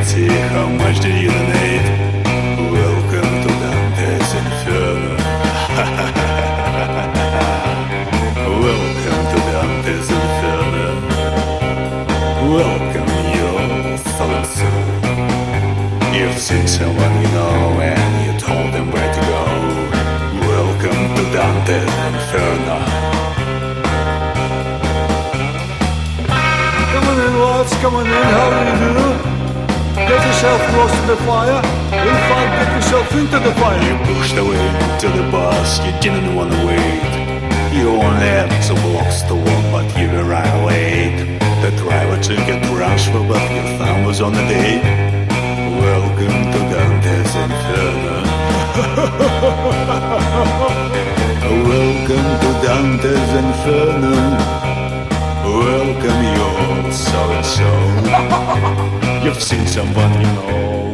pretty, how much do you need? Welcome to Dante's Inferno. Welcome to Dante's Inferno. Welcome your soul and soul. You've seen someone you know and you told them where to go. Welcome to Dante's Inferno. Come on in, lads, come on in, how do you do? Get yourself close to the fire. In fact, get yourself into the fire. You pushed away to the bus, you didn't want to wait. You only had 2 blocks to walk, but you were right late. The driver took a transfer, but your thumb was on the date. Welcome to Dante's Inferno. Welcome to Dante's Inferno. Welcome your soul and soul. You've seen someone you know